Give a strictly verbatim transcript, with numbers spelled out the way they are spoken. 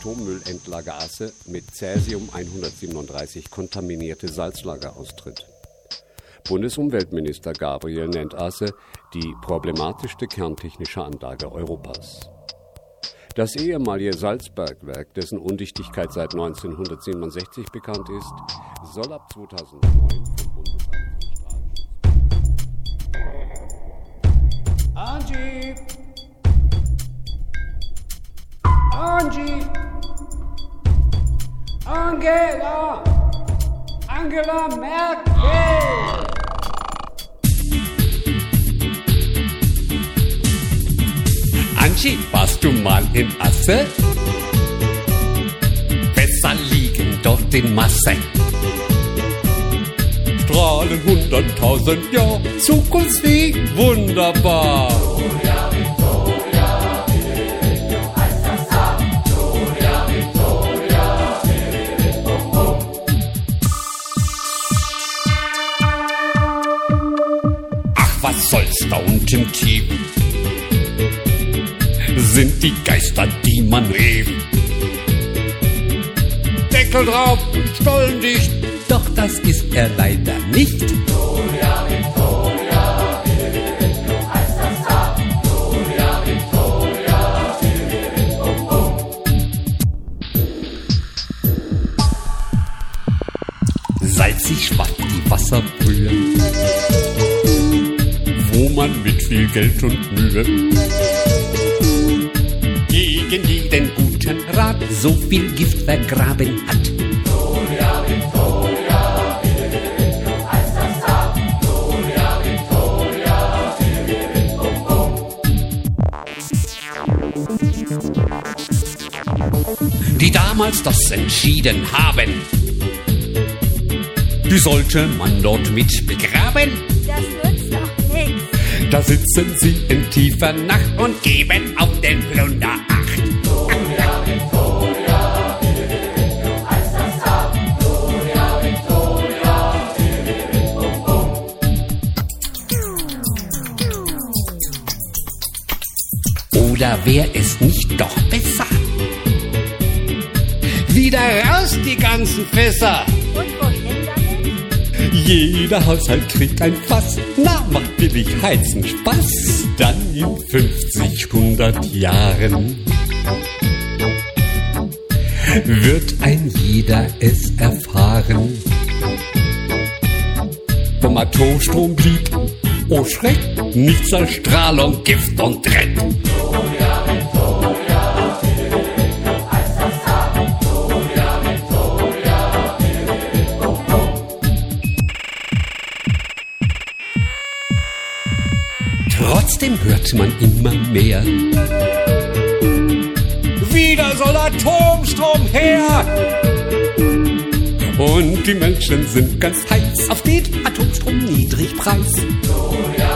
Atommüllendlagergasse mit Cäsium hundertsiebenunddreißig kontaminierte Salzlager austritt. Bundesumweltminister Gabriel nennt Asse die problematischste kerntechnische Anlage Europas. Das ehemalige Salzbergwerk, dessen Undichtigkeit seit neunzehnhundertsiebenundsechzig bekannt ist, soll ab zweitausendneun vom Bundesamt Angie! Angie! Angela! Angela Merkel! Angie, warst du mal in Asse? Fässer liegen dort in Masse. Strahlen hunderttausend Jahre, Zukunftsfähig, wunderbar. Victoria, Victoria, Victoria, heißt das Haar. Victoria, Victoria, bum, bum. Ach, was soll's da unten tief? Sind die Geister, die man rief. Deckel drauf, stollendicht, doch das ist er leider nicht. Victoria, Victoria, Victoria, heißt das Haar. Victoria, Victoria, bum, bum. Salzig schwach die Wasserbrühe, wo man mit viel Geld und Mühe gegen jeden guten Rat so viel Gift vergraben hat. Victoria, Victoria, Victoria, heißt das Haar. Victoria, Victoria, bum, bum. Die damals das entschieden haben, die sollte man dort mit begraben. Das nützt doch nichts. Da sitzen sie in tiefer Nacht und geben auf den Plunder Acht. Victoria, Victoria, Victoria, heißt das Haar. Victoria, Victoria, bum, bum. Oder wär es nicht doch besser? Wieder raus die ganzen Fässer! Und wohin damit? Jeder Haushalt kriegt ein Fass. Na, macht billig heizen Spaß. Dann in fünfzig, hundert Jahren wird ein jeder es erfahren. Vom Atomstrom blieb, oh Schreck, nichts als Strahlung, Gift und Dreck. Victoria, Victoria, Victoria, heißt das Haar. Victoria, Victoria, bum, bum. Trotzdem hört man immer mehr. Wieder soll Atomstrom her! Und die Menschen sind ganz heiß auf den Atomstrom-Niedrigpreis. Victoria,